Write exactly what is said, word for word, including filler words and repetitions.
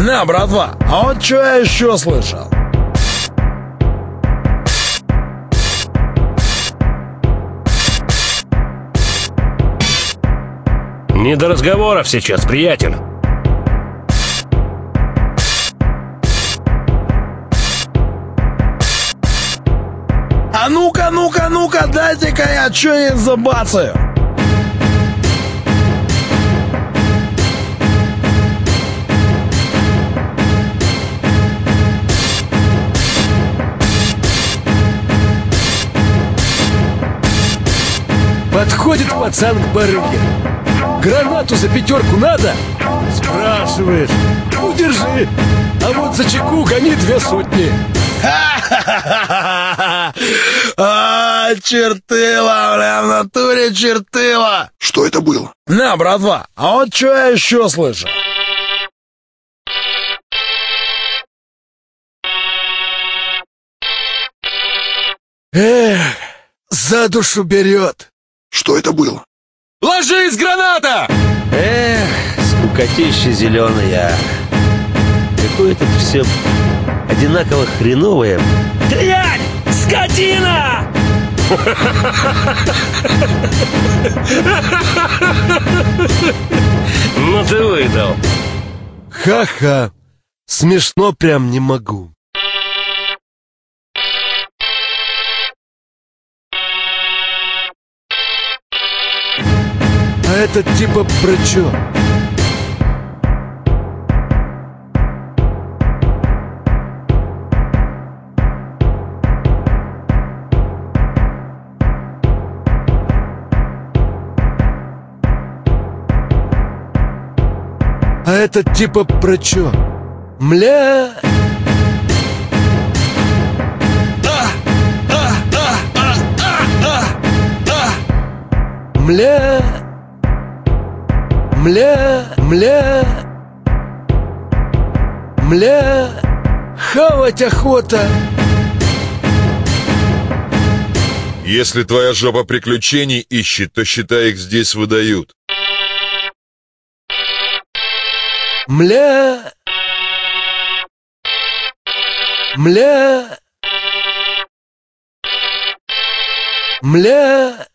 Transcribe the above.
На, братва, а вот что я еще слышал? Не до разговоров сейчас, приятель. А ну-ка, ну-ка, ну-ка, дайте-ка я что-нибудь забацаю. Подходит пацан к барыге. Гранату за пятерку надо? Спрашиваешь. Ну, держи. А вот за чеку гони две сотни. А, чертыла, бля, в натуре чертыла. Что это было? На, братва, а вот что я еще слышал? Эх, за душу берет. Что это было? Ложись, граната! Эх, скукотища зеленая. Какое-то все одинаково хреновое. Дрянь! Скотина! Ну ты выдал. Ха-ха. Смешно прям не могу. А этот типа про чё? А этот типа про чё? Мля... Мля... Мля... Мля... Мля... Хавать охота. Если твоя жопа приключений ищет, то считай, их здесь выдают. Мля... Мля... Мля...